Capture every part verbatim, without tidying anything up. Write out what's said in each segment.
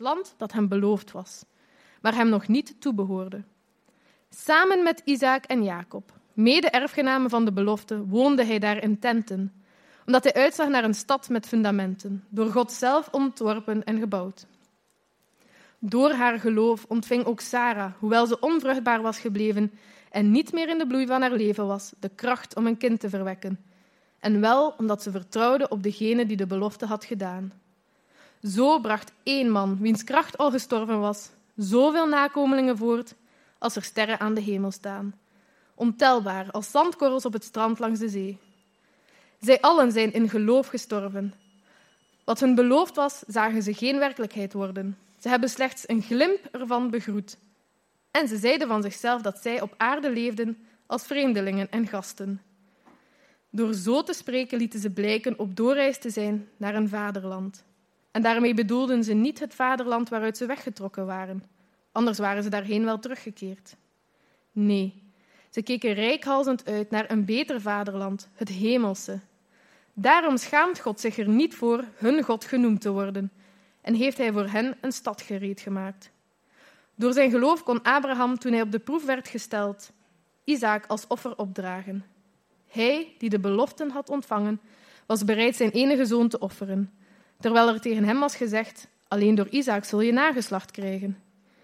land dat hem beloofd was, maar hem nog niet toebehoorde. Samen met Isaak en Jacob, mede-erfgenamen van de belofte, woonde hij daar in tenten, omdat hij uitzag naar een stad met fundamenten, door God zelf ontworpen en gebouwd. Door haar geloof ontving ook Sara, hoewel ze onvruchtbaar was gebleven en niet meer in de bloei van haar leven was, de kracht om een kind te verwekken. En wel omdat ze vertrouwde op degene die de belofte had gedaan. Zo bracht één man, wiens kracht al gestorven was, zoveel nakomelingen voort als er sterren aan de hemel staan. Ontelbaar als zandkorrels op het strand langs de zee. Zij allen zijn in geloof gestorven. Wat hun beloofd was, zagen ze geen werkelijkheid worden. Ze hebben slechts een glimp ervan begroet. En ze zeiden van zichzelf dat zij op aarde leefden als vreemdelingen en gasten. Door zo te spreken lieten ze blijken op doorreis te zijn naar een vaderland. En daarmee bedoelden ze niet het vaderland waaruit ze weggetrokken waren. Anders waren ze daarheen wel teruggekeerd. Nee, ze keken reikhalzend uit naar een beter vaderland, het hemelse. Daarom schaamt God zich er niet voor hun God genoemd te worden en heeft hij voor hen een stad gereed gemaakt. Door zijn geloof kon Abraham, toen hij op de proef werd gesteld, Isaak als offer opdragen. Hij, die de beloften had ontvangen, was bereid zijn enige zoon te offeren, terwijl er tegen hem was gezegd, alleen door Isaak zul je nageslacht krijgen.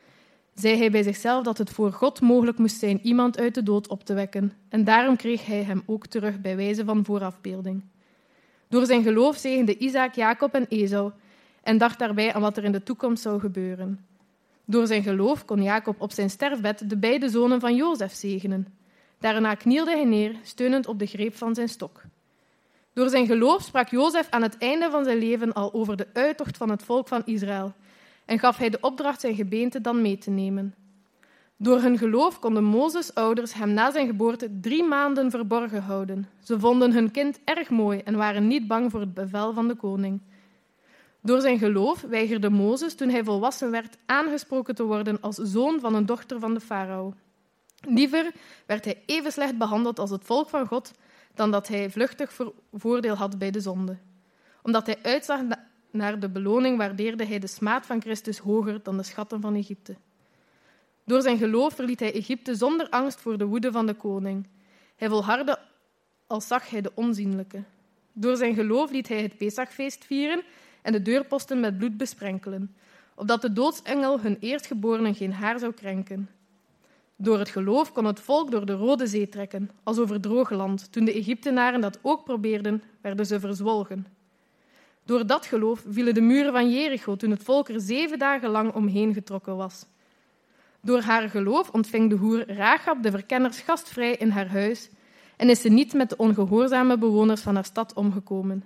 Zei hij bij zichzelf dat het voor God mogelijk moest zijn iemand uit de dood op te wekken, en daarom kreeg hij hem ook terug bij wijze van voorafbeelding. Door zijn geloof zegende Isaak Jacob en Esau en dacht daarbij aan wat er in de toekomst zou gebeuren. Door zijn geloof kon Jacob op zijn sterfbed de beide zonen van Jozef zegenen. Daarna knielde hij neer, steunend op de greep van zijn stok. Door zijn geloof sprak Jozef aan het einde van zijn leven al over de uittocht van het volk van Israël en gaf hij de opdracht zijn gebeente dan mee te nemen. Door hun geloof konden Mozes' ouders hem na zijn geboorte drie maanden verborgen houden. Ze vonden hun kind erg mooi en waren niet bang voor het bevel van de koning. Door zijn geloof weigerde Mozes, toen hij volwassen werd, aangesproken te worden als zoon van een dochter van de farao. Liever werd hij even slecht behandeld als het volk van God, dan dat hij vluchtig voordeel had bij de zonde. Omdat hij uitzag naar de beloning, waardeerde hij de smaad van Christus hoger dan de schatten van Egypte. Door zijn geloof verliet hij Egypte zonder angst voor de woede van de koning. Hij volhardde als zag hij de onzienlijke. Door zijn geloof liet hij het Pesachfeest vieren en de deurposten met bloed besprenkelen, opdat de doodsengel hun eerstgeborenen geen haar zou krenken. Door het geloof kon het volk door de Rode Zee trekken, als over droog land. Toen de Egyptenaren dat ook probeerden, werden ze verzwolgen. Door dat geloof vielen de muren van Jericho toen het volk er zeven dagen lang omheen getrokken was. Door haar geloof ontving de hoer Rachab de verkenners gastvrij in haar huis en is ze niet met de ongehoorzame bewoners van haar stad omgekomen.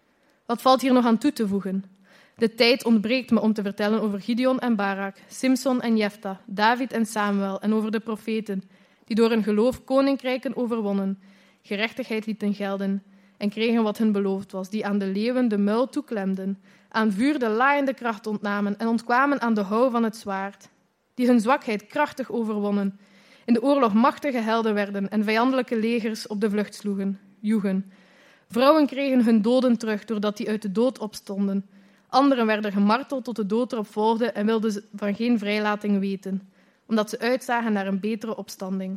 Wat valt hier nog aan toe te voegen? De tijd ontbreekt me om te vertellen over Gideon en Barak, Simson en Jefta, David en Samuel en over de profeten, die door hun geloof koninkrijken overwonnen, gerechtigheid lieten gelden en kregen wat hun beloofd was, die aan de leeuwen de muil toeklemden, aan vuur de laaiende kracht ontnamen en ontkwamen aan de houw van het zwaard, die hun zwakheid krachtig overwonnen, in de oorlog machtige helden werden en vijandelijke legers op de vlucht sloegen, joegen. Vrouwen kregen hun doden terug doordat die uit de dood opstonden. Anderen werden gemarteld tot de dood erop volgde en wilden van geen vrijlating weten, omdat ze uitzagen naar een betere opstanding.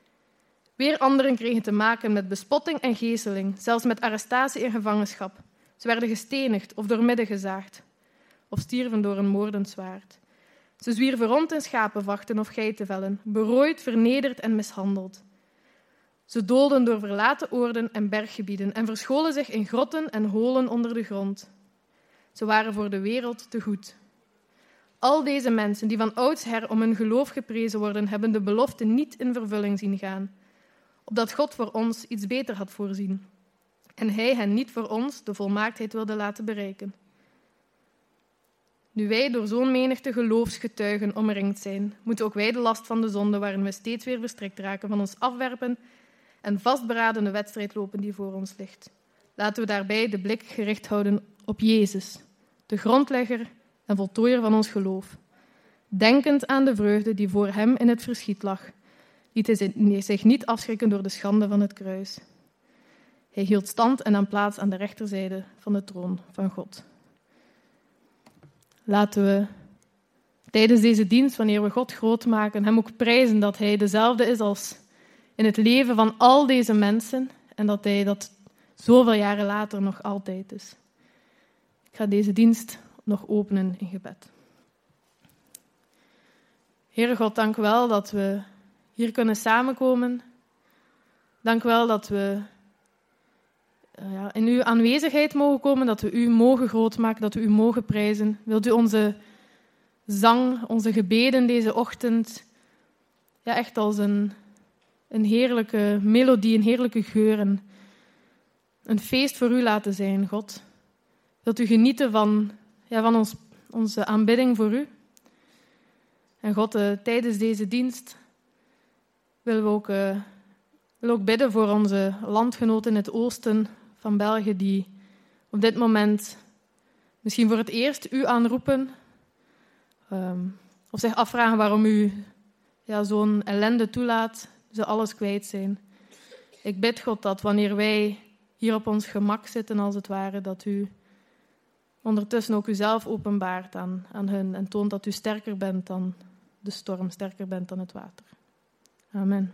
Weer anderen kregen te maken met bespotting en gezeling, zelfs met arrestatie en gevangenschap. Ze werden gestenigd of doormidden gezaagd, of stierven door een moordend zwaard. Ze zwierven rond in schapenvachten of geitenvellen, berooid, vernederd en mishandeld. Ze doolden door verlaten oorden en berggebieden en verscholen zich in grotten en holen onder de grond. Ze waren voor de wereld te goed. Al deze mensen die van oudsher om hun geloof geprezen worden, hebben de belofte niet in vervulling zien gaan, opdat God voor ons iets beter had voorzien en hij hen niet voor ons de volmaaktheid wilde laten bereiken. Nu wij door zo'n menigte geloofsgetuigen omringd zijn, moeten ook wij de last van de zonde waarin we steeds weer verstrikt raken van ons afwerpen en vastberaden de wedstrijd lopen die voor ons ligt. Laten we daarbij de blik gericht houden op Jezus, de grondlegger en voltooier van ons geloof. Denkend aan de vreugde die voor hem in het verschiet lag, liet hij zich niet afschrikken door de schande van het kruis. Hij hield stand en nam plaats aan de rechterzijde van de troon van God. Laten we tijdens deze dienst, wanneer we God groot maken, hem ook prijzen dat hij dezelfde is als in het leven van al deze mensen en dat hij dat zoveel jaren later nog altijd is. Ik ga deze dienst nog openen in gebed. Heere God, dank u wel dat we hier kunnen samenkomen. Dank u wel dat we uh, ja, in uw aanwezigheid mogen komen, dat we u mogen grootmaken, dat we u mogen prijzen. Wilt u onze zang, onze gebeden deze ochtend, ja, echt als een, een heerlijke melodie, een heerlijke geur, een, een feest voor u laten zijn, God. Wilt u genieten van, ja, van ons, onze aanbidding voor u. En God, uh, tijdens deze dienst willen we ook, uh, willen ook bidden voor onze landgenoten in het oosten van België, die op dit moment misschien voor het eerst u aanroepen, um, of zich afvragen waarom u ja, zo'n ellende toelaat, ze alles kwijt zijn. Ik bid God dat wanneer wij hier op ons gemak zitten, als het ware, dat u ondertussen ook uzelf openbaart aan, aan hen en toont dat u sterker bent dan de storm, sterker bent dan het water. Amen.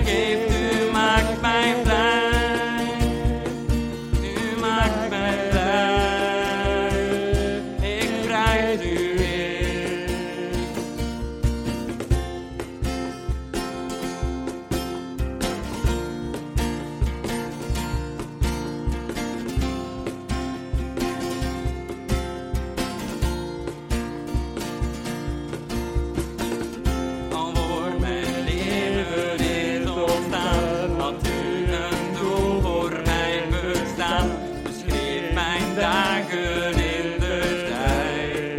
geeft, u maakt mij blij. U maakt mij blij. Ik prijs u Heer. Al wordt mijn leven is ontstaan, had u een doel voor mijn bestaan. Beschreef mijn dagen in de tijd.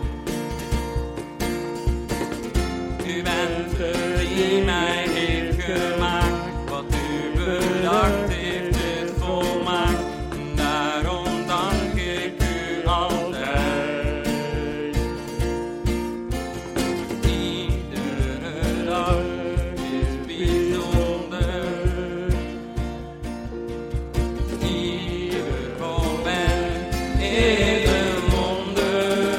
U bent de die mij heeft gemaakt, wat u bedacht heeft is volmaakt. Daarom dank ik u altijd. Iedere dag is bijzonder. Ieder moment is een wonder.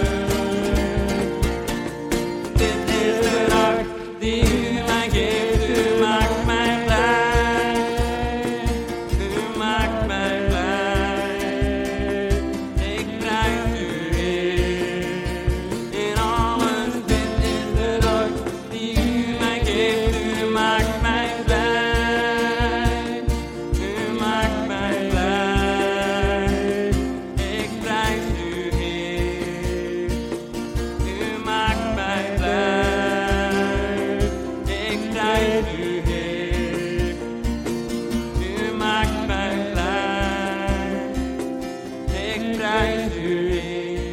Dit is de dag die u mij geeft. U maakt mij blij. U maakt mij blij. Ik prijs u Heer. In alles, dit is de dag die u mij geeft. U maakt mij blij. U maakt mij blij. Ik prijs u Heer. U maakt mij blij. Ik prijs u Heer. U maakt mij blij. Ik prijs u Heer.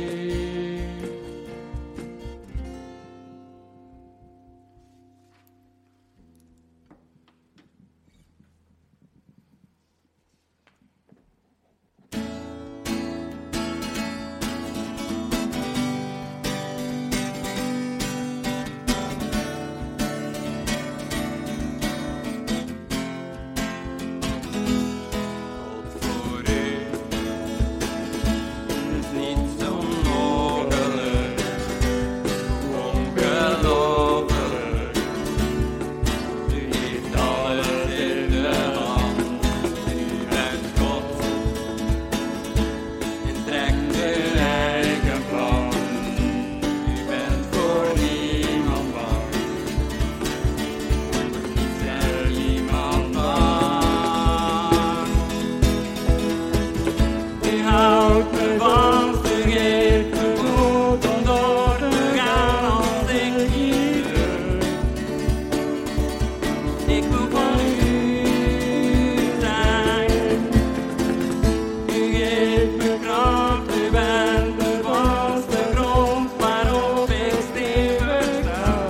God voor u is niets onmogelijk, ongelooflijk. U heeft alles in de hand. U bent God en trekt uw eigen plan. U bent voor niemand bang. Niets en niemand bang. U houdt me vast, u geeft me moed om door te gaan als ik ieder. Ik wil van u zijn. U geeft me kracht, u bent de vaste grond waarop ik stevig sta.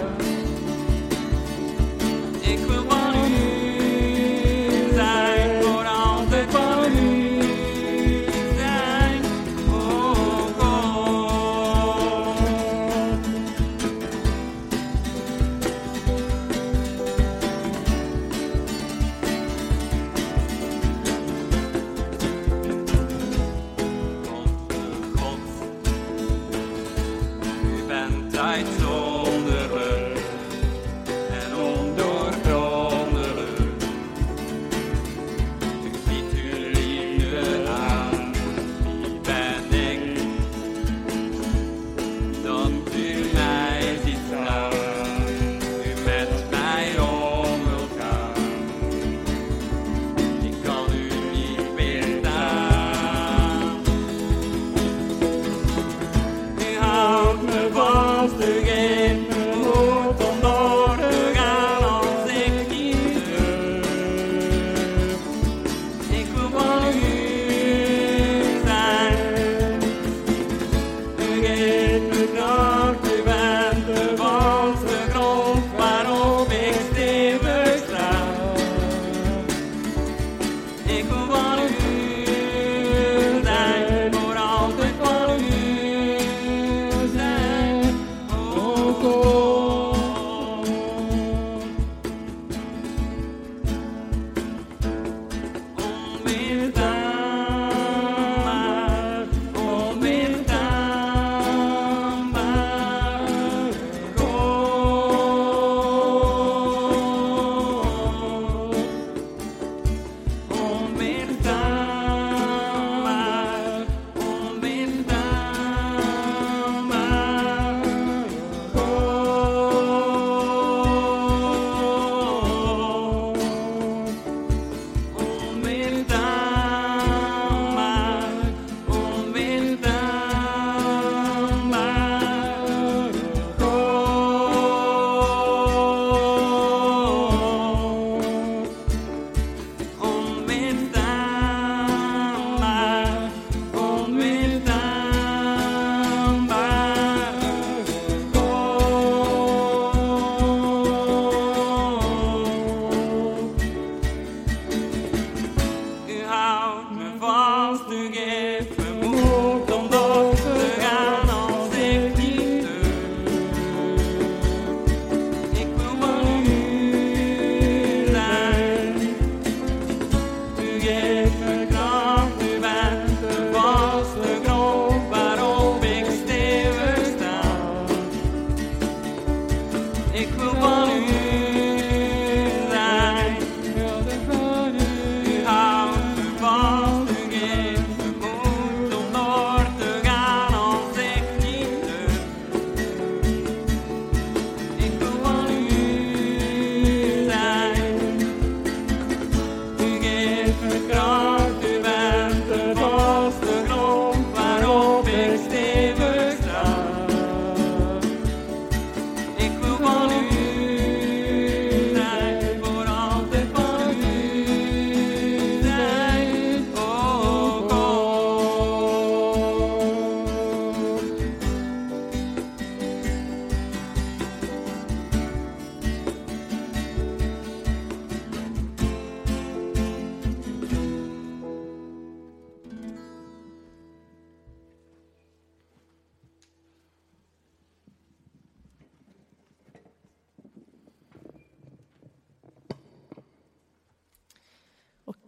Ik wil van u zijn, voor altijd van u zijn, oh God. God, u bent tijdsonderlijk en ondoorgrondelijk.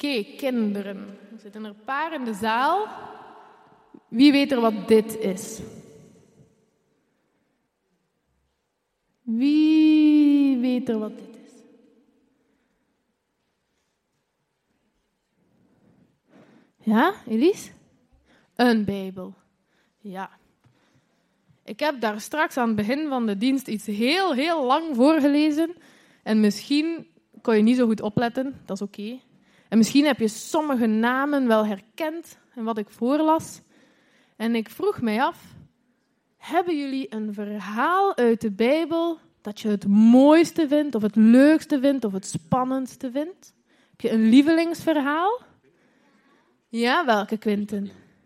Oké, kinderen. Er zitten er een paar in de zaal. Wie weet er wat dit is? Wie weet er wat dit is? Ja, Elise? Een Bijbel. Ja. Ik heb daar straks aan het begin van de dienst iets heel, heel lang voorgelezen. En misschien kon je niet zo goed opletten, dat is oké. Okay. En misschien heb je sommige namen wel herkend in wat ik voorlas. En ik vroeg mij af, hebben jullie een verhaal uit de Bijbel dat je het mooiste vindt, of het leukste vindt, of het spannendste vindt? Heb je een lievelingsverhaal? Ja, welke, Quinten?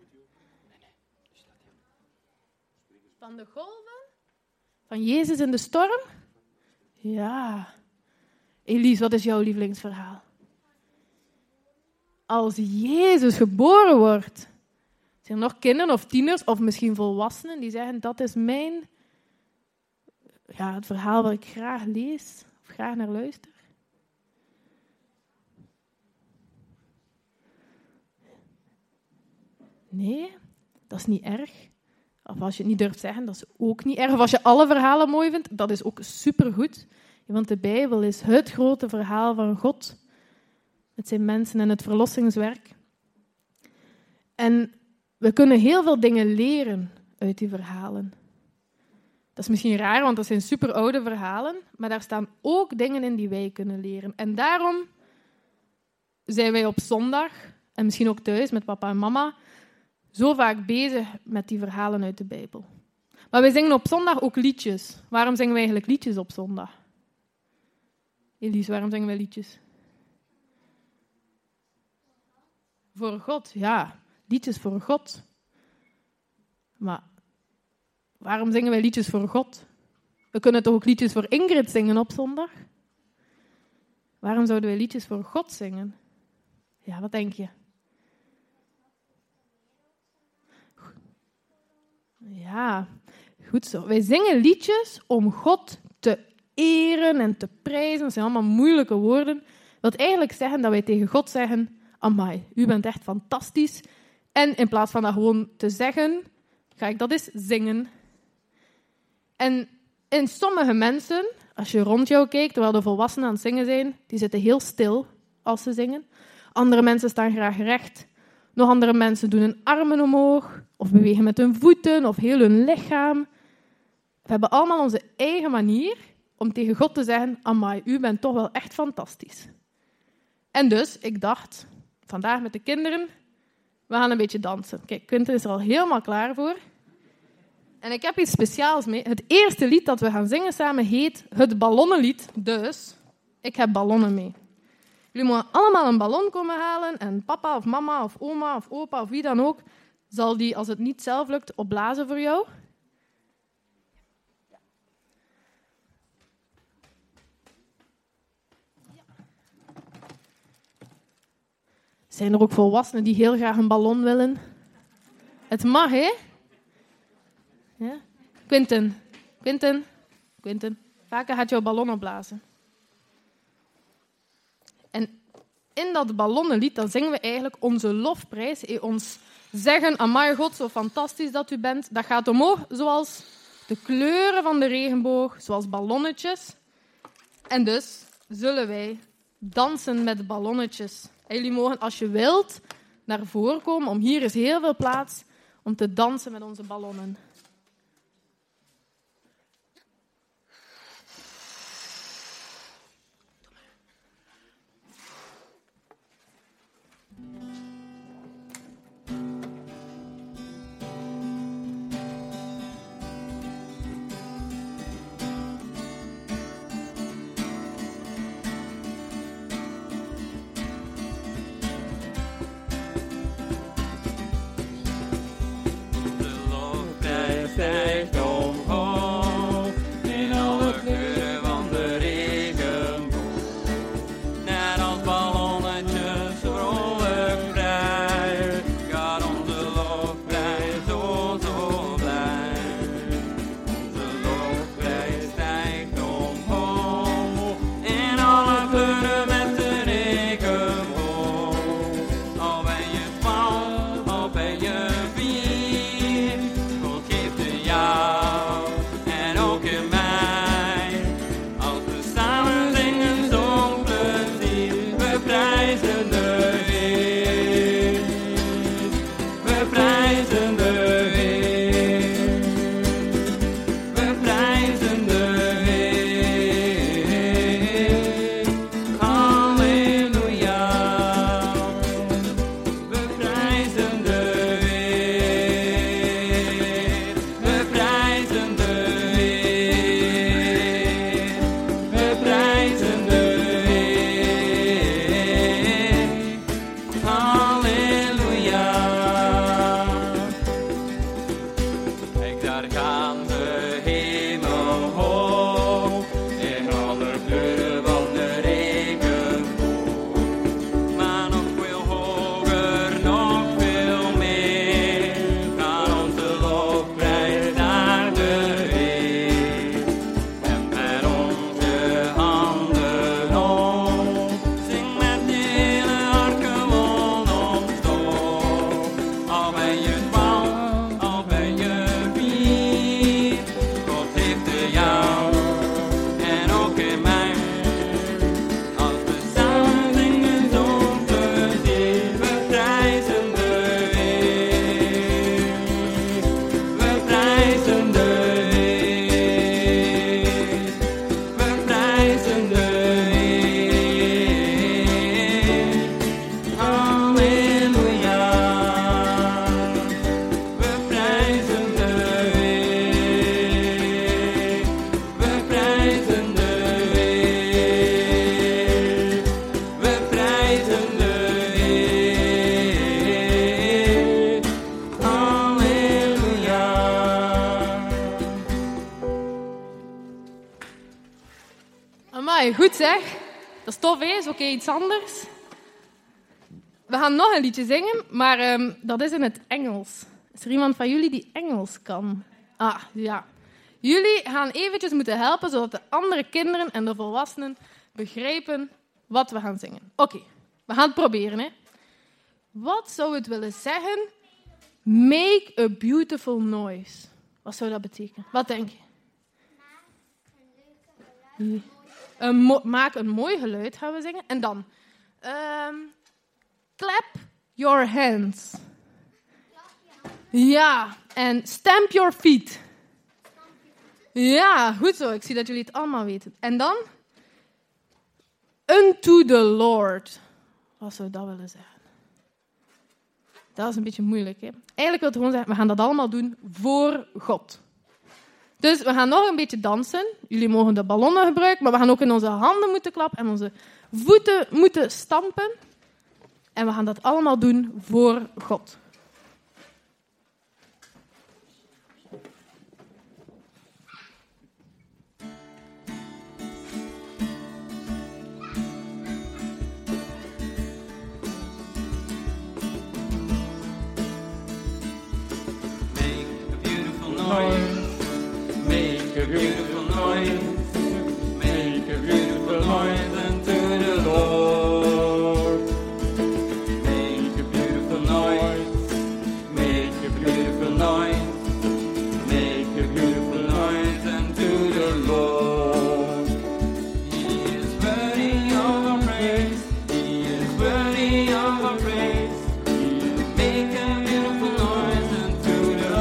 Van de golven? Van Jezus in de storm? Ja. Elise, wat is jouw lievelingsverhaal? Als Jezus geboren wordt. Zijn er nog kinderen of tieners of misschien volwassenen die zeggen dat is mijn, ja, het verhaal wat ik graag lees of graag naar luister? Nee, dat is niet erg. Of als je het niet durft zeggen, dat is ook niet erg. Of als je alle verhalen mooi vindt, dat is ook supergoed. Want de Bijbel is het grote verhaal van God. Met zijn mensen en het verlossingswerk. En we kunnen heel veel dingen leren uit die verhalen. Dat is misschien raar, want dat zijn superoude verhalen. Maar daar staan ook dingen in die wij kunnen leren. En daarom zijn wij op zondag, en misschien ook thuis met papa en mama, zo vaak bezig met die verhalen uit de Bijbel. Maar wij zingen op zondag ook liedjes. Waarom zingen wij eigenlijk liedjes op zondag? Elise, waarom zingen wij liedjes? Voor God, ja. Liedjes voor God. Maar waarom zingen wij liedjes voor God? We kunnen toch ook liedjes voor Ingrid zingen op zondag? Waarom zouden wij liedjes voor God zingen? Ja, wat denk je? Ja, goed zo. Wij zingen liedjes om God te eren en te prijzen. Dat zijn allemaal moeilijke woorden. Dat wil eigenlijk zeggen dat wij tegen God zeggen: amai, u bent echt fantastisch. En in plaats van dat gewoon te zeggen, ga ik dat eens zingen. En in sommige mensen, als je rond jou kijkt, terwijl de volwassenen aan het zingen zijn, die zitten heel stil als ze zingen. Andere mensen staan graag recht. Nog andere mensen doen hun armen omhoog, of bewegen met hun voeten, of heel hun lichaam. We hebben allemaal onze eigen manier om tegen God te zeggen: amai, u bent toch wel echt fantastisch. En dus, ik dacht, vandaag met de kinderen, we gaan een beetje dansen. Kijk, Quinten is er al helemaal klaar voor. En ik heb iets speciaals mee. Het eerste lied dat we gaan zingen samen heet het Ballonnenlied. Dus, ik heb ballonnen mee. Jullie moeten allemaal een ballon komen halen en papa of mama of oma of opa of wie dan ook zal die, als het niet zelf lukt, opblazen voor jou. Zijn er ook volwassenen die heel graag een ballon willen? Het mag, hè? Ja? Quinten, Quinten, Quinten. Vaker gaat jouw ballon opblazen. En in dat ballonnenlied, dan zingen we eigenlijk onze lofprijs. Ons zeggen: amai God, zo fantastisch dat u bent. Dat gaat omhoog zoals de kleuren van de regenboog, zoals ballonnetjes. En dus zullen wij dansen met ballonnetjes. En jullie mogen, als je wilt, naar voren komen, om hier is heel veel plaats om te dansen met onze ballonnen. De lofprijs Goed zeg. Dat is tof, hè? Is oké, iets anders. We gaan nog een liedje zingen, maar um, dat is in het Engels. Is er iemand van jullie die Engels kan? Ah, ja. Jullie gaan eventjes moeten helpen, zodat de andere kinderen en de volwassenen begrijpen wat we gaan zingen. Oké, okay, we gaan het proberen, hè. Wat zou het willen zeggen? Make a beautiful noise. Wat zou dat betekenen? Wat denk je? Ja. Een mo- maak een mooi geluid, gaan we zingen. En dan... Um, clap your hands. Ja, en stamp your feet. Ja, goed zo. Ik zie dat jullie het allemaal weten. En dan... Unto the Lord. Wat zou dat willen zeggen? Dat is een beetje moeilijk, hè? Eigenlijk wil het gewoon zeggen, we gaan dat allemaal doen voor God. Dus we gaan nog een beetje dansen. Jullie mogen de ballonnen gebruiken, maar we gaan ook in onze handen moeten klappen en onze voeten moeten stampen. En we gaan dat allemaal doen voor God. Make a beautiful noise, make a beautiful noise unto the Lord. Make a beautiful noise, make a beautiful noise, make a beautiful noise unto the Lord. He is worthy of our praise, He is worthy of our praise. Make a beautiful noise unto the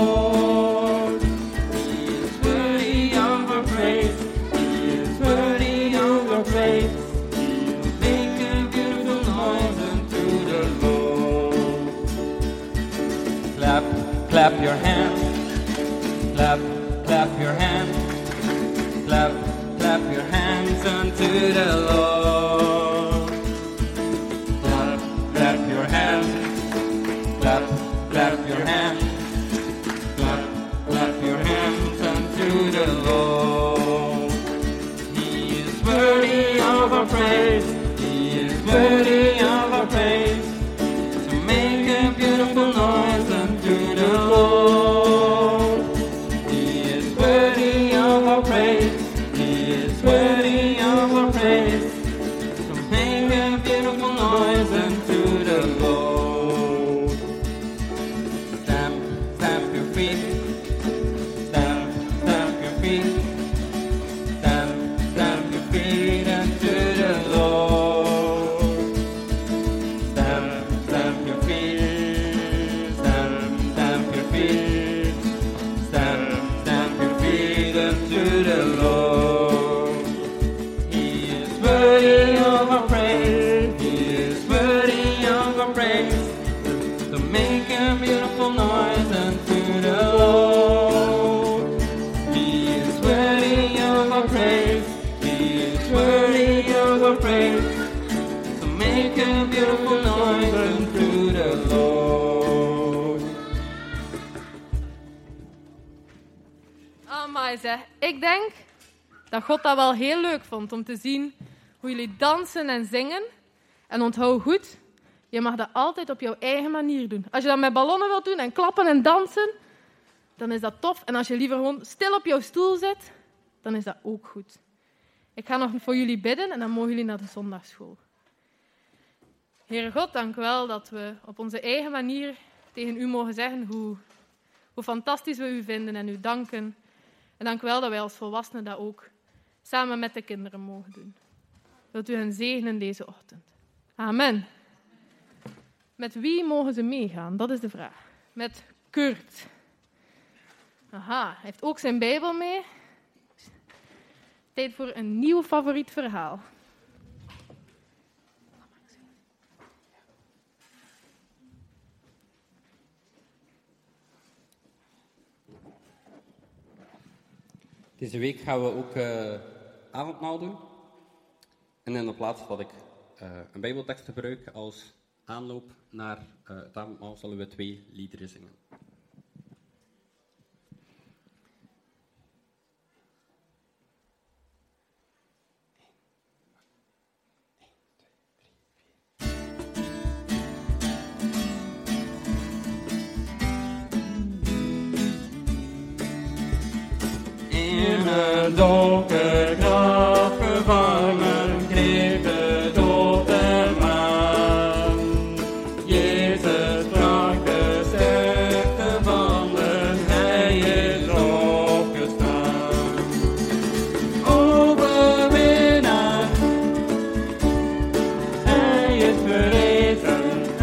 Lord. He is worthy of our praise. He is worthy of our praise. Make a beautiful noise unto the Lord. Clap, clap your hands. Clap, clap your hands. Clap, clap your hands unto the Lord. Clap, clap your hands. Clap, clap your hands. Clap, clap your hands unto the Lord. He is worthy of our praise. He is worthy of our praise. So make a beautiful noise unto the Lord. He is worthy of our praise. He is worthy of our praise. So make a beautiful noise unto the Lord. Stamp, stamp your feet. Stamp, stamp your feet. Stamp, stamp your feet unto the Lord. Stamp, stamp your feet. Stamp, stamp your feet. Stamp, stamp your feet unto the Lord. He is worthy of our praise. He is worthy of our praise. So make a beautiful noise unto the Lord. He is worthy of our praise. He is worthy of our praise. So make a beautiful noise unto the Lord. Amai zeg, ik denk dat God dat wel heel leuk vond om te zien hoe jullie dansen en zingen. En onthoud goed, je mag dat altijd op jouw eigen manier doen. Als je dat met ballonnen wilt doen en klappen en dansen, dan is dat tof. En als je liever gewoon stil op jouw stoel zit, dan is dat ook goed. Ik ga nog voor jullie bidden en dan mogen jullie naar de zondagschool. Heere God, dank u wel dat we op onze eigen manier tegen u mogen zeggen hoe, hoe fantastisch we u vinden en u danken. En dank u wel dat wij als volwassenen dat ook samen met de kinderen mogen doen. Wilt u hen zegenen deze ochtend. Amen. Met wie mogen ze meegaan? Dat is de vraag. Met Kurt. Aha, hij heeft ook zijn Bijbel mee. Tijd voor een nieuw favoriet verhaal. Deze week gaan we ook uh, avondmaal doen. En in de plaats dat ik uh, een bijbeltekst gebruik als aanloop naar uh, het avondmaal, zullen we twee liederen zingen. in een donker graf gevangen, greep de dood hem aan. Jezus sprak de sterkte van de hij is opgestaan. Overwinnaar, hij is verrezen.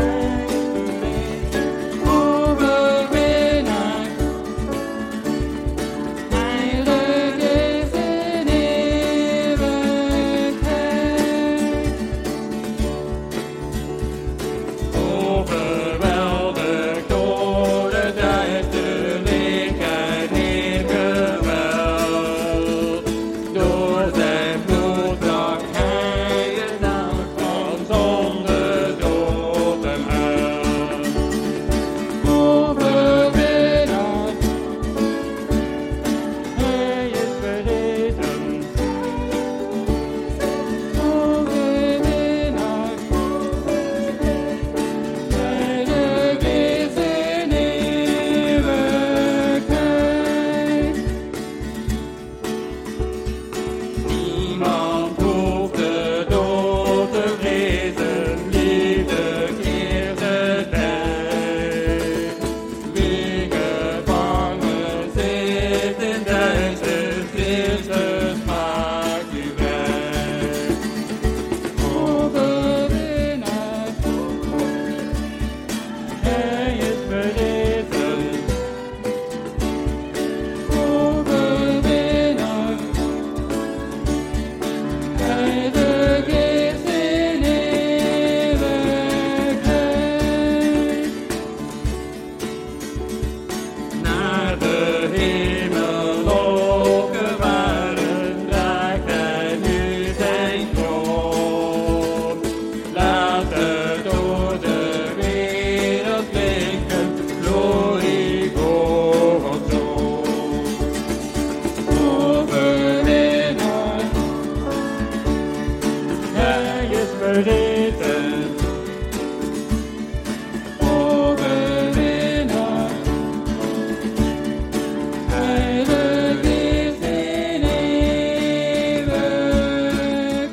Overwinnaar, heilig is in eeuwigheid. Overweldigd door de duisterlijkheid, Heer geweld. Door zijn bloed brak hij het nacht van zonde, dood en hel. Overwinnaar, hij is verrezen. Overwinnaar, heilig is in eeuwigheid. Niemand hoeft de dood te vrezen, liefde keert het bij. Wie gevangen zit in duister, Christus maakt u vrij. Overwinnaar, hij is verrezen. Overwinnaar, heilig is in eeuwigheid. Naar de hemel opgevaren, draagt hij nu zijn troon. Laat het door de wereld klinken, glorie voor Gods zoon. Overwinnaar, hij is verrezen. Overwinnaar, heilig is in eeuwigheid.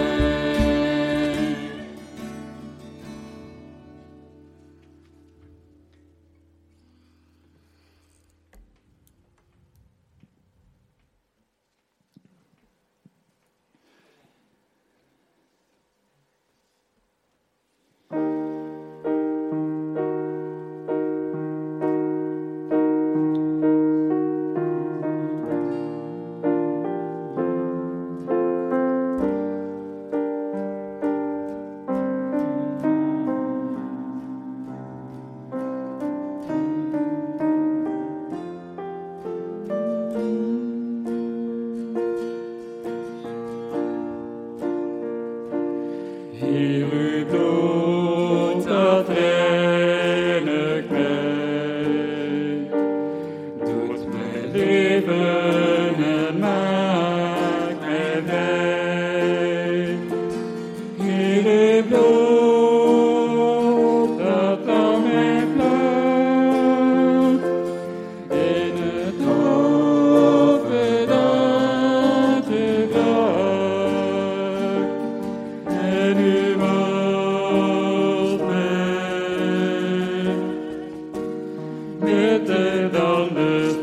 Heer, uw bloed dat reinigt mij, doet mij leven en maakt mij vrij. Heer, uw bloed dat aan mij vlagt, in het offer dat u bracht. En u was mij, witter dan de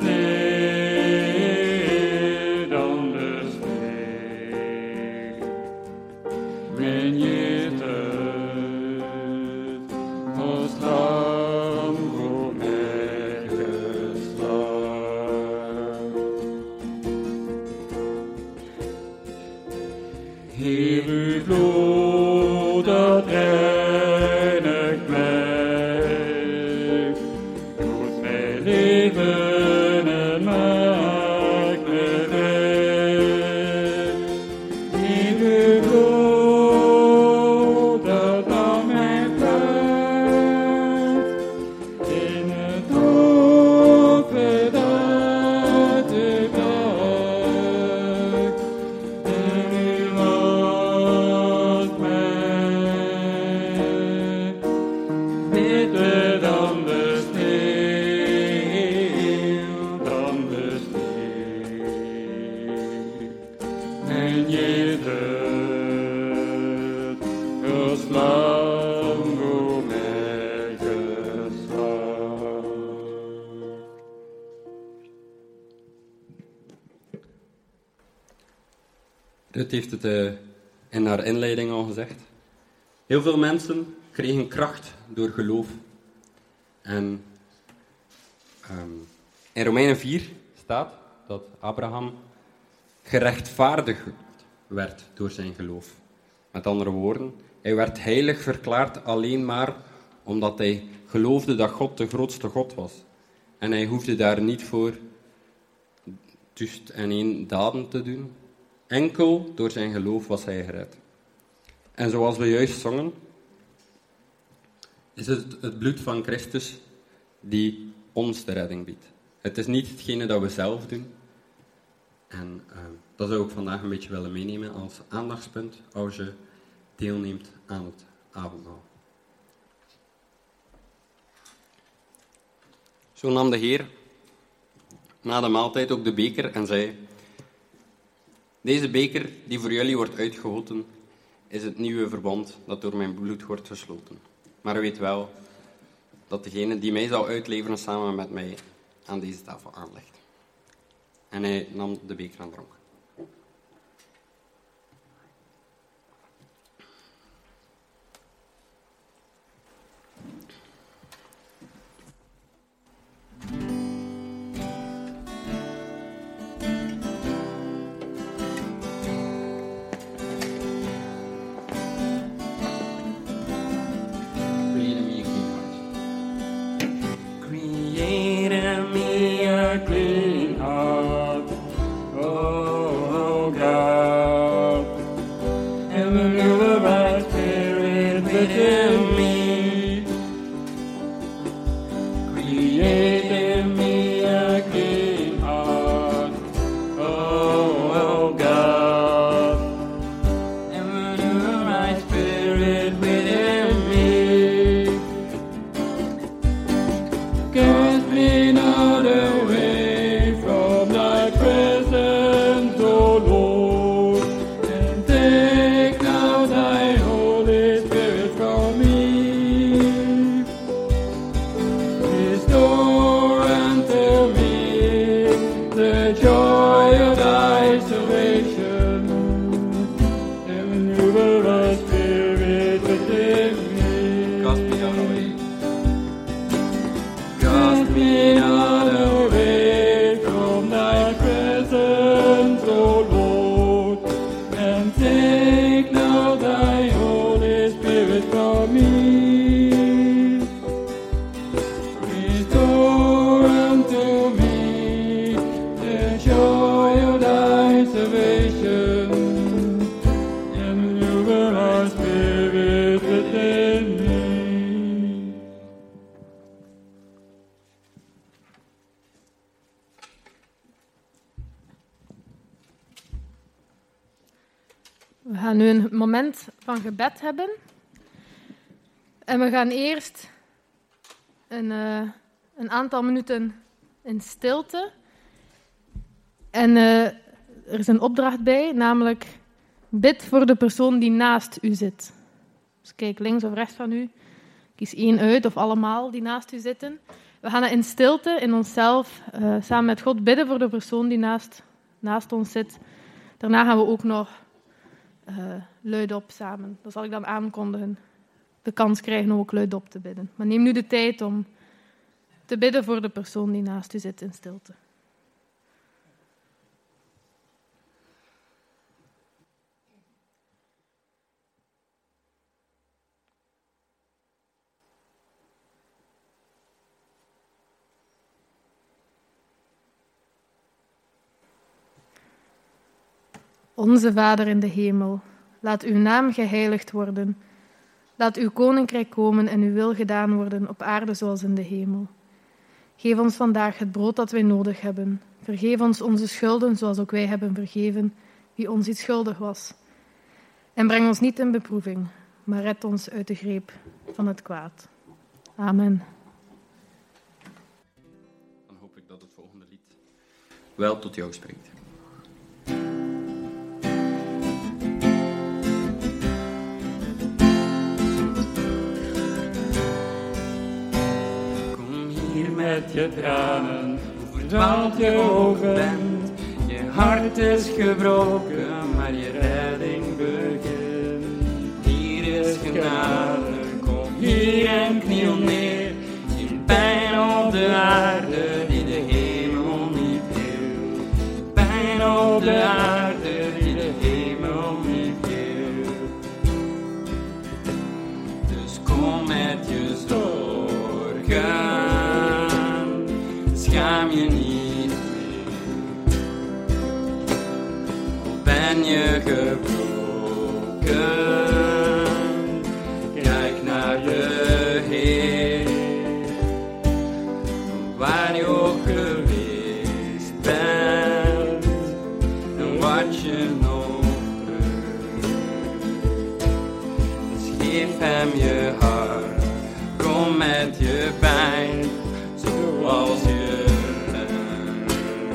sneeuw, dan de sneeuw. Ben Jezus als lam voor mij geslacht. Heer, uw bloed dat reinigt mij, doet mij leven en maakt mij vrij. Heer, uw bloed dat aan mij vlagt, in het offer dat u bracht. En u was mij, Ruth heeft het uh, in haar inleiding al gezegd. Heel veel mensen kregen kracht door geloof. En um, in Romeinen vier staat dat Abraham gerechtvaardigd werd door zijn geloof. Met andere woorden, hij werd heilig verklaard alleen maar omdat hij geloofde dat God de grootste God was. En hij hoefde daar niet voor just en één daden te doen. Enkel door zijn geloof was hij gered. En zoals we juist zongen, is het het bloed van Christus die ons de redding biedt. Het is niet hetgene dat we zelf doen. En uh, dat zou ik vandaag een beetje willen meenemen als aandachtspunt als je deelneemt aan het avondmaal. Zo nam de Heer na de maaltijd ook de beker en zei: deze beker die voor jullie wordt uitgegoten, is het nieuwe verbond dat door mijn bloed wordt gesloten. Maar weet wel dat degene die mij zal uitleveren samen met mij aan deze tafel aanlegt. En hij nam de beker en dronk. We gaan nu een moment van gebed hebben. En we gaan eerst een, uh, een aantal minuten in stilte. En uh, er is een opdracht bij, namelijk bid voor de persoon die naast u zit. Dus kijk links of rechts van u. Kies één uit of allemaal die naast u zitten. We gaan in stilte, in onszelf, uh, samen met God bidden voor de persoon die naast, naast ons zit. Daarna gaan we ook nog uh, luidop samen. Dat zal ik dan aankondigen. De kans krijgen om ook luidop te bidden. Maar neem nu de tijd om te bidden voor de persoon die naast u zit in stilte. Onze Vader in de hemel, laat uw naam geheiligd worden. Laat uw koninkrijk komen en uw wil gedaan worden op aarde zoals in de hemel. Geef ons vandaag het brood dat wij nodig hebben. Vergeef ons onze schulden zoals ook wij hebben vergeven wie ons iets schuldig was. En breng ons niet in beproeving, maar red ons uit de greep van het kwaad. Amen. Dan hoop ik dat het volgende lied wel tot jou spreekt. Met je tranen, hoe verdwaald je ook bent. Je hart is gebroken, maar je redt genade, kom hier en kniel neer. Geen pijn op de aarde die de hemel niet wil. Pijn op de aarde die de hemel niet wil. Dus kom met je zorgen, schaam je niet meer. Al ben je gebroken, kijk naar de Heer. Waar je ook geweest bent en wat je nog terug. Dus geef hem je hart, kom met je pijn, zoals je bent.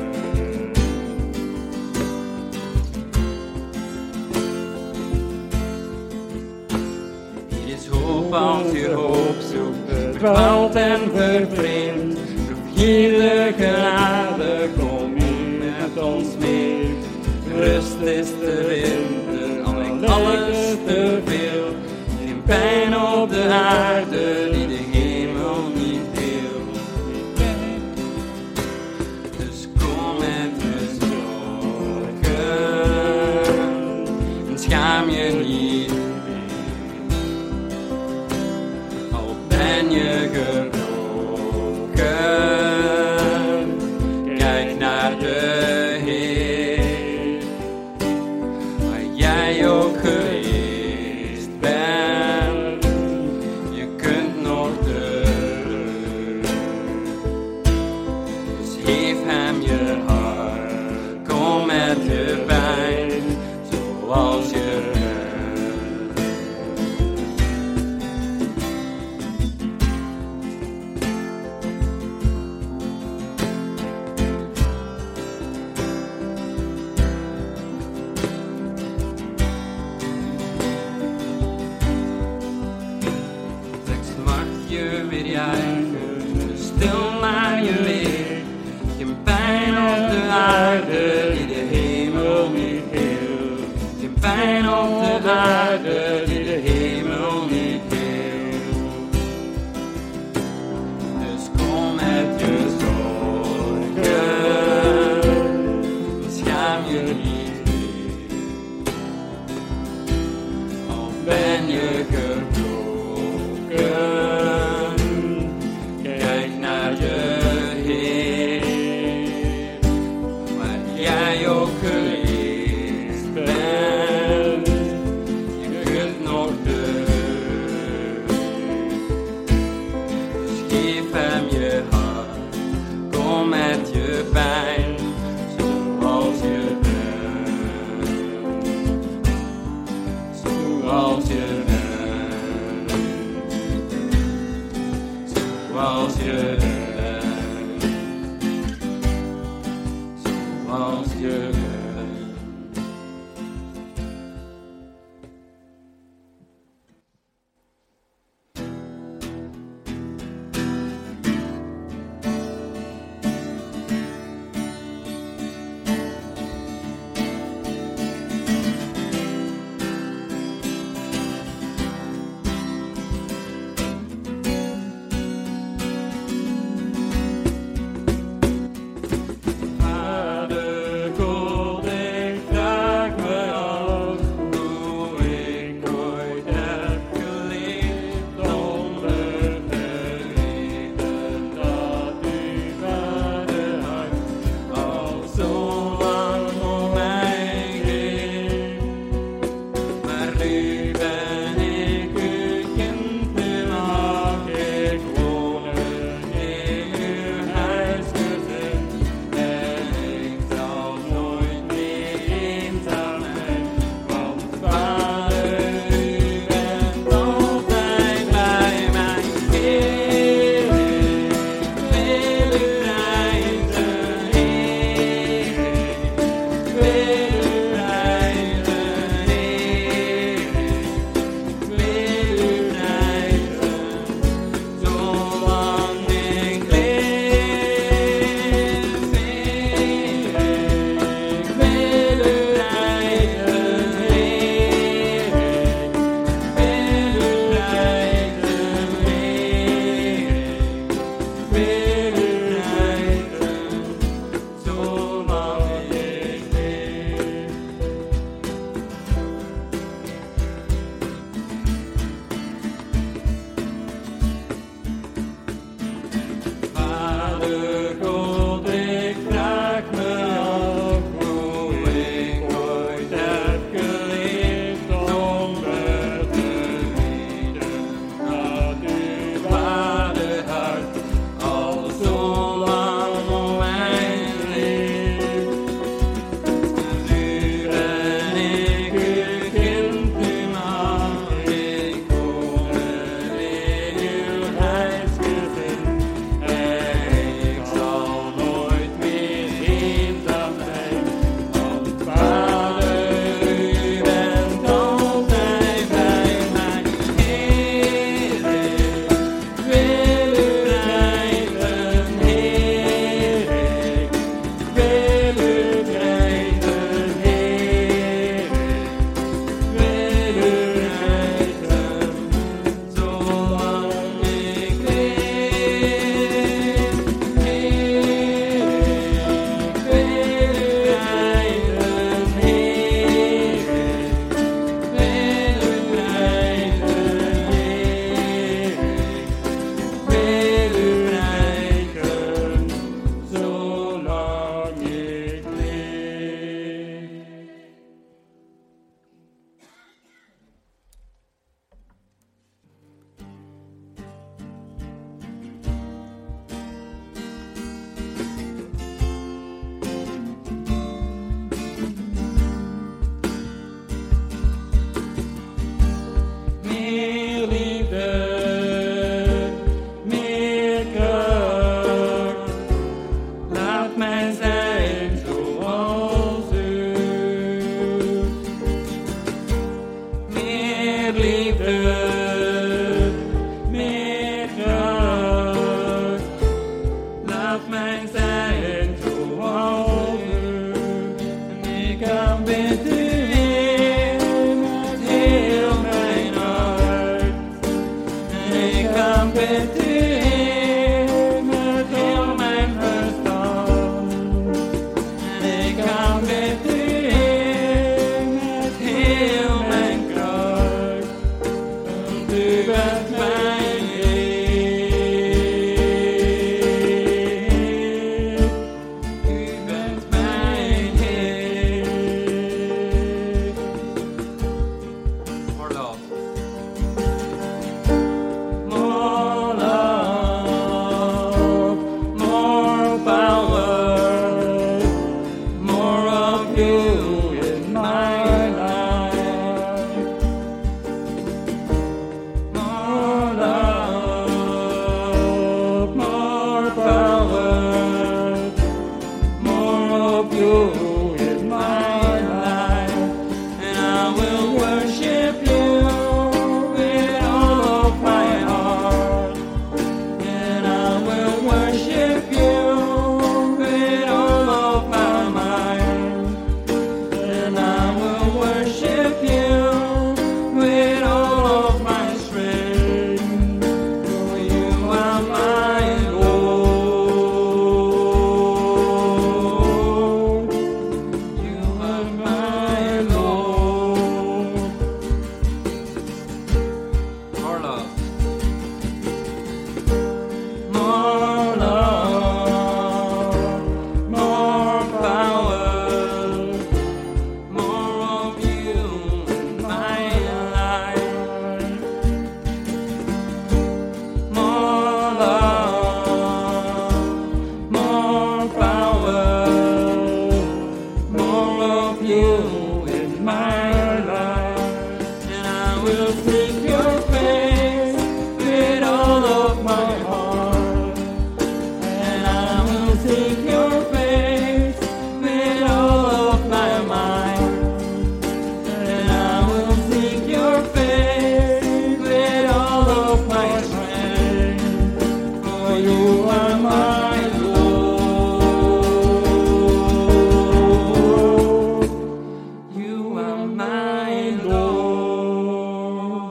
Hier is hoop als je hoop zoekt, verdwaald en vervreemd. Hier de genade, kom hier met ons mee. Rust is te vinden, alleen alles te veel. Geen pijn op de aarde die de hemel niet wil. Dus kom met je zorgen en schaam je niet meer. Al ben je gebroken, kijk naar de Heer. Waar jij ook geweest bent, je kunt nog terug. Dus geef hem je hart, kom met je pijn, zoals je bent. Weer juichen, stil naar je weer. Geen pijn op de aarde die de hemel niet wil. Geen pijn op de aarde die de hemel niet wil. Dus kom met je zorgen, schaam je niet meer. Al ben je gebroken, zoals je bent, zoals je bent. meer kracht. Laat mij zijn zoals u. En ik aanbid u, Heer, met heel mijn hart. En ik aanbid u, Heer, met heel mijn verstand. En ik aanbid u, Heer, met heel mijn kracht. Want u bent mijn Heer. U bent mijn Heer. More love. More love, more power, more of you in my life. More love, more power, more of you in my life. And I will worship you with all of my heart. And I will worship you with all of my mind. And I will worship you with all of my strength. For you are my Lord. You are my Lord. More love. More love, more power, more of you in my life. More love, more power, more of you in my life. And I will seek your face with all of my heart. And I will seek your face with all of my mind. And I will seek your face with all of my strength. For you are my Lord. You are my Lord.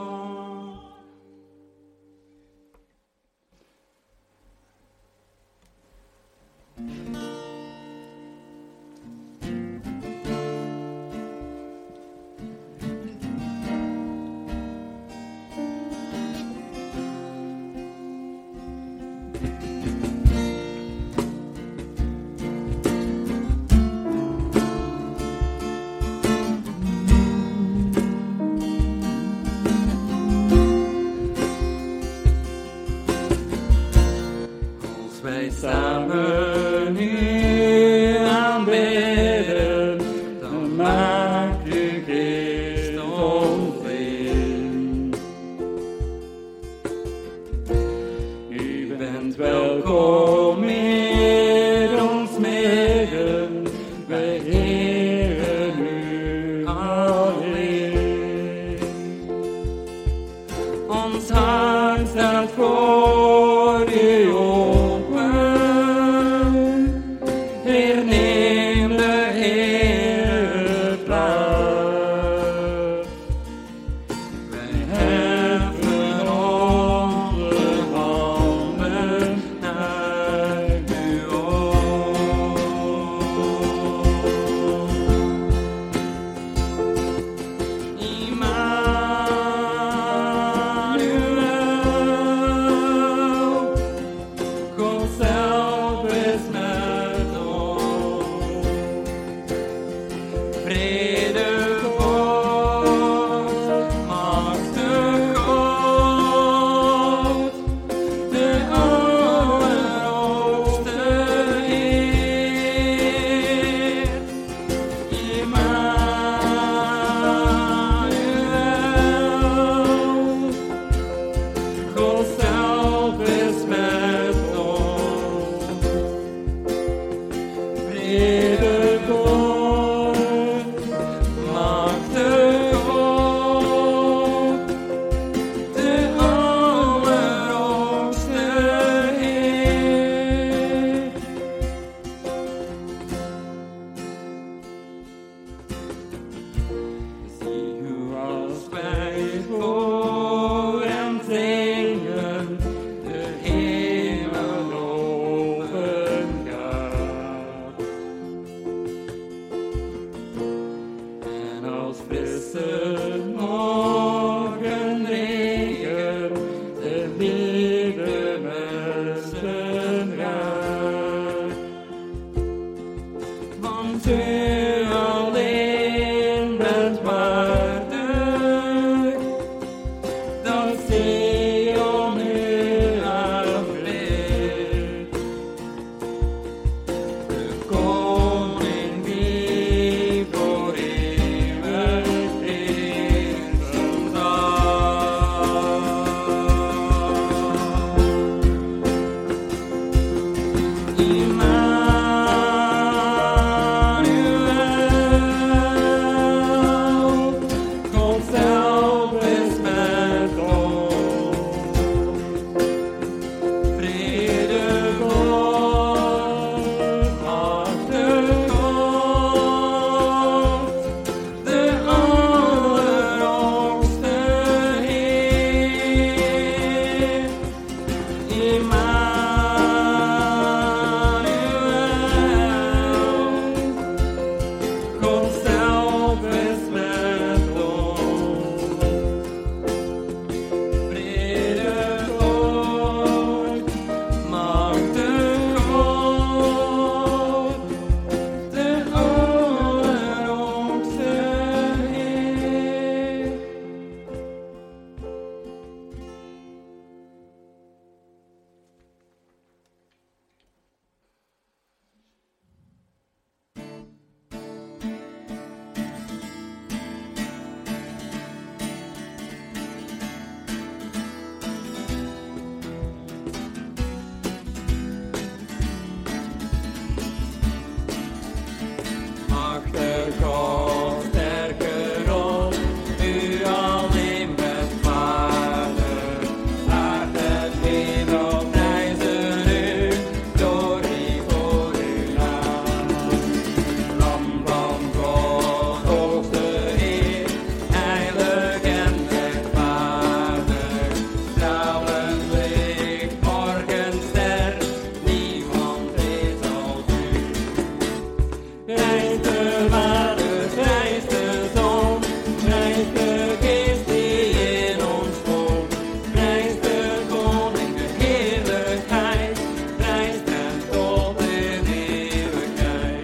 Als wij samen u aanbidden, dan maakt uw geest ons in. U bent welkom in ons midden, wij eren u alleen. Ons hart staat voor u open. Heer, neem de Heer plaats. Wij heffen onze handen naar u op. Immanuel, Sion nu aanbreekt. De koning die voor eeuwig heersen Immanuel, God zelf is met ons. Vrede God, machtig God, de allerhoogste Heer. Immanuel, God zelf is met ons. Vrede God, machtig God, de allerhoogste Heer. Machtig God, sterke God, u alleen bent vader. Aard en hemel prijzen u, glorie voor uw naam. Lam van God, hoogste Heer, heilig en rechtvaardig. Stralend licht, morgenster, niemand is als u. Prijs de Vader, prijs de Zoon, prijs de Geest die in ons woont. Prijs de Koning, de heerlijkheid, prijs hem tot in eeuwigheid.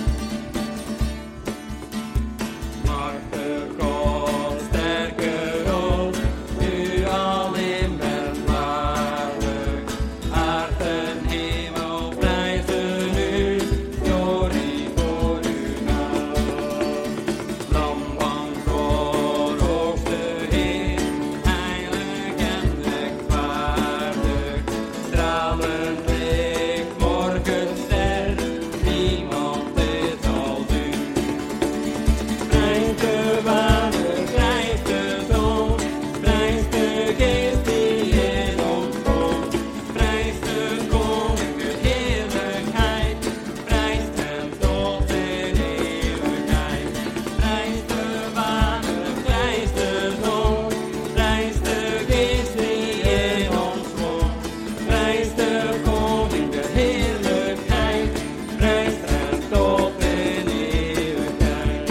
Machtig God, sterke God, u alleen bent waardig. Aard en hemel prijzen u, glorie voor uw naam. Lam van God, hoogste Heer, heilig en rechtvaardig. Stralend licht, morgenster, niemand is als u. Prijs de Vader, prijs de Zoon, prijs de Geest die in ons woont. Prijs de Koning, de heerlijkheid, prijs hem tot in eeuwigheid. Prijs de Vader, prijs de Zoon, prijs de Geest die in ons woont. Prijs de Koning, de heerlijkheid, prijs hem tot in eeuwigheid.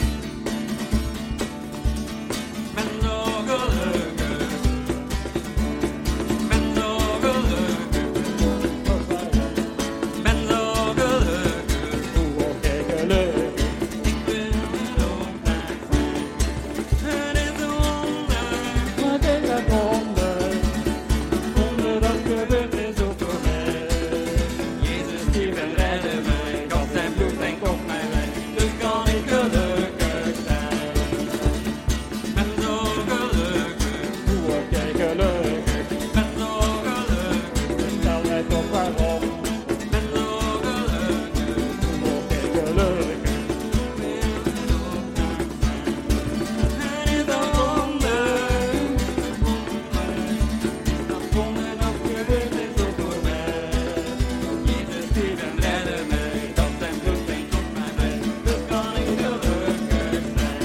Ben zo gelukkig, ben zo gelukkig, ben zo gelukkig, hoe word jij gelukkig? Ik wil er ook bij zijn. Het is een wonder, wat is dat wonder? Wonder dat gebeurt is ook voor mij. Jezus die wil redden mij, God zijn bloed en kocht mij weg, dus kan ik gelukkig zijn. Ben zo gelukkig, hoe word jij gelukkig? Ben zo gelukkig, vertel mij toch waarom. Ben zo gelukkig, hoe word jij gelukkig? Het is een wonder, dat wonder dat gebeurt is ook voor mij. Jezus die wil redden mij, dat zijn bloed en kocht mij weg, dus kan ik gelukkig zijn.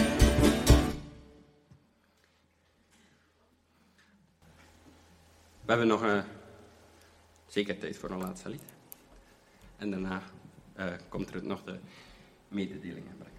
We hebben nog een zeker tijd voor een laatste lied. En daarna eh, komt er nog de mededelingen brengen.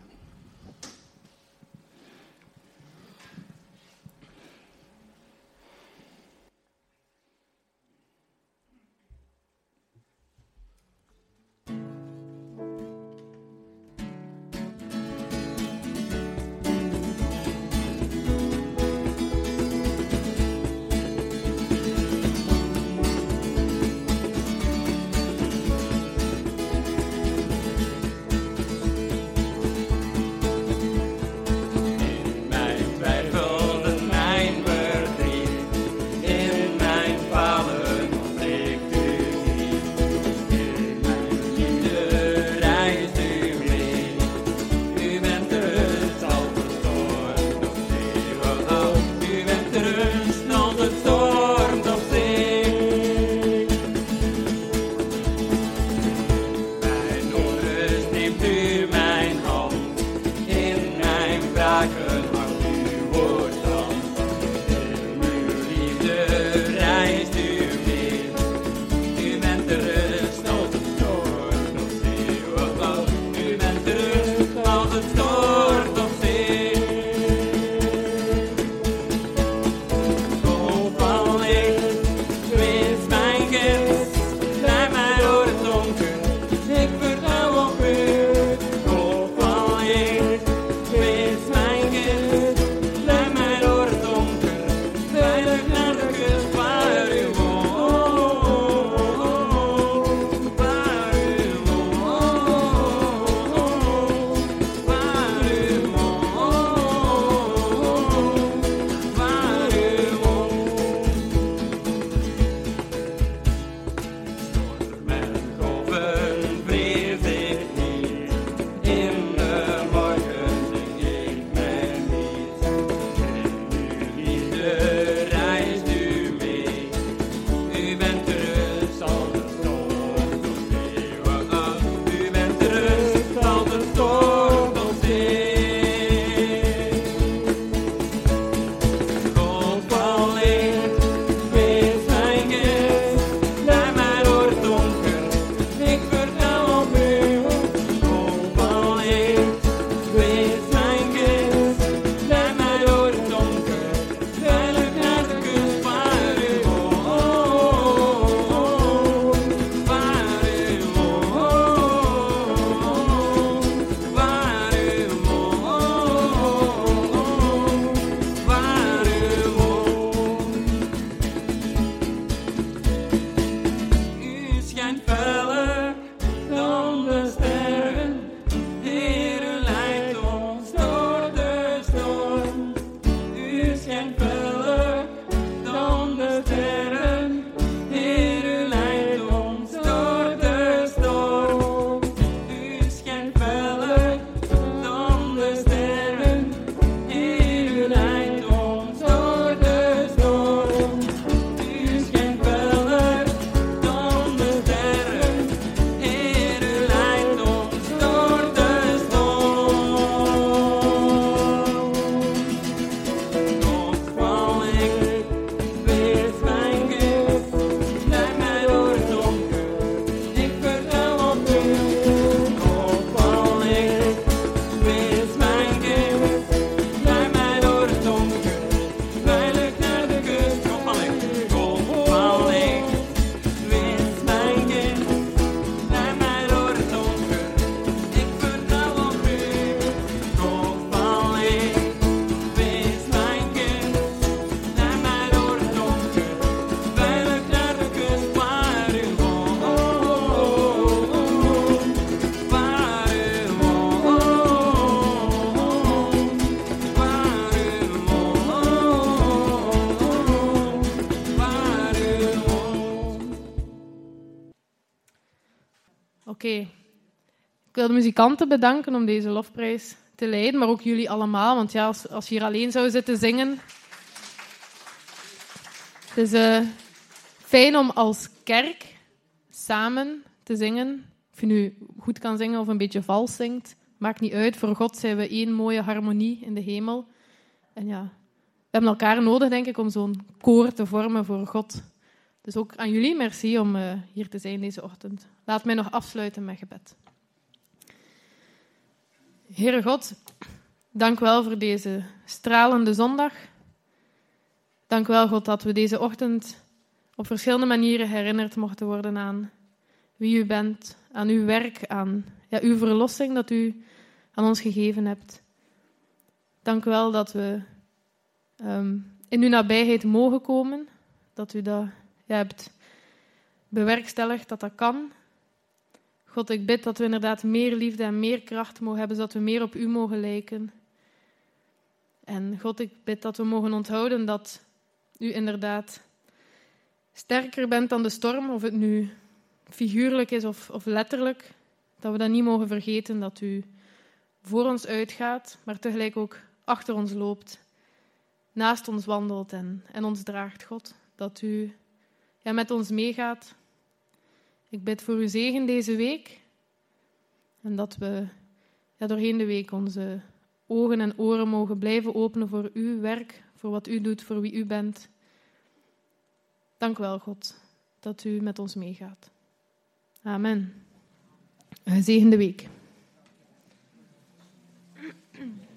Oké. Ik wil de muzikanten bedanken om deze lofprijs te leiden, maar ook jullie allemaal, want ja, als, als je hier alleen zou zitten zingen... Het is uh, fijn om als kerk samen te zingen. Of je nu goed kan zingen of een beetje vals zingt, maakt niet uit. Voor God zijn we één mooie harmonie in de hemel. En ja, we hebben elkaar nodig, denk ik, om zo'n koor te vormen voor God. Dus ook aan jullie, merci om uh, hier te zijn deze ochtend. Laat mij nog afsluiten met gebed. Heere God, dank wel voor deze stralende zondag. Dank wel, God, dat we deze ochtend op verschillende manieren herinnerd mochten worden aan wie u bent, aan uw werk, aan ja, uw verlossing dat u aan ons gegeven hebt. Dank wel dat we um, in uw nabijheid mogen komen, dat u dat ja, hebt bewerkstelligd, dat dat kan. God, ik bid dat we inderdaad meer liefde en meer kracht mogen hebben, zodat we meer op u mogen lijken. En God, ik bid dat we mogen onthouden dat u inderdaad sterker bent dan de storm, of het nu figuurlijk is of, of letterlijk. Dat we dat niet mogen vergeten, dat u voor ons uitgaat, maar tegelijk ook achter ons loopt, naast ons wandelt en, en ons draagt, God. Dat u ja, met ons meegaat. Ik bid voor uw zegen deze week. En dat we ja, doorheen de week onze ogen en oren mogen blijven openen voor uw werk, voor wat u doet, voor wie u bent. Dank wel, God, dat u met ons meegaat. Amen. Een gezegende week.